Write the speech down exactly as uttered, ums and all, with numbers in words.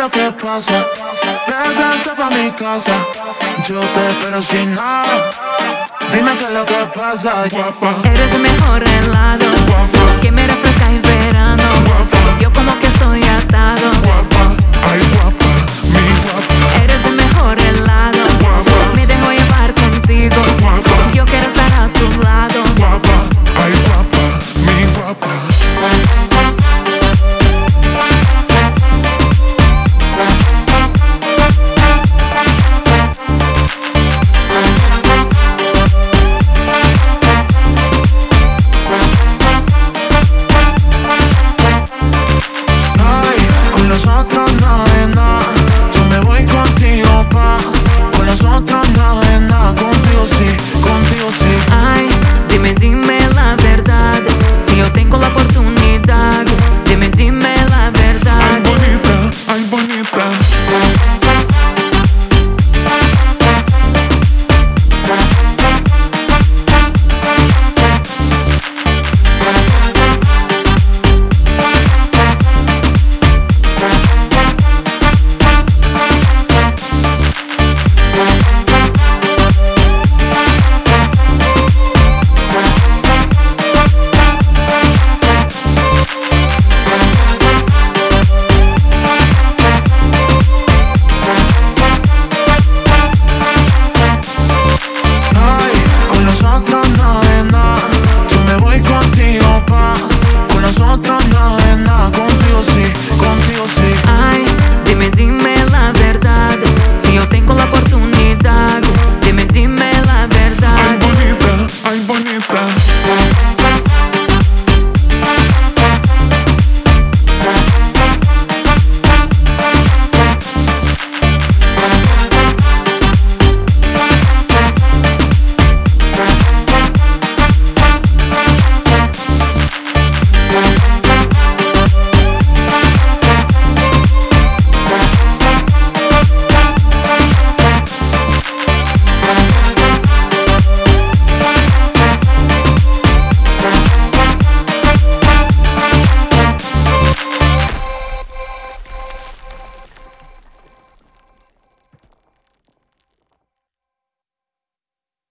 lo que pasa. Vente pa' mi casa, yo te espero sin nada. Dime qué es lo que pasa, guapa. Eres el mejor helado, guapa, que me refresca en verano, guapa. Yo como que estoy atado, Guapa, ay guapa, mi guapa. Eres el mejor helado, Guapa, me dejo llevar contigo, guapa. yo quiero estar a tu lado. Guapa, ay guapa, mi guapa. Nosotros nada de nada, yo me voy contigo pa. Con nosotros nada de nada, contigo sí, contigo sí. Ay, dime, dime la verdad, si yo tengo la oportunidad. Dime, dime la verdad. Ay bonita, ay bonita. Nosotros nada de nada, yo me voy contigo pa. Con nosotros nada de nada, contigo sí, contigo sí. Ay, dime, dime